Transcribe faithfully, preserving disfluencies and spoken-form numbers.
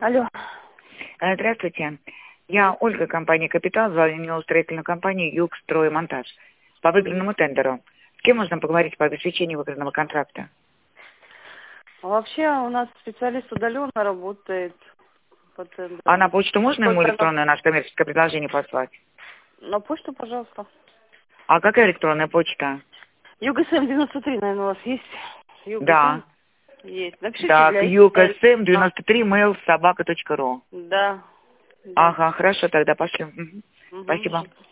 Алло. Здравствуйте. Я Ольга, компания «Капитал», звоню строительную компанию «Югстроймонтаж» по выигранному тендеру. С кем можно поговорить по обеспечению выигранного контракта? Вообще у нас специалист удаленно работает по тендеру. А на почту можно ему Только электронное наше коммерческое предложение послать? На почту, пожалуйста. А какая электронная почта? ЮГСМ девяносто три, наверное, у вас есть? ЮГСМ? Да. Есть. Напишите Так, для... югсм девяносто три mail собака точка ру. Да. Да. Ага, хорошо, тогда пошлем. Мгм. Угу. Спасибо.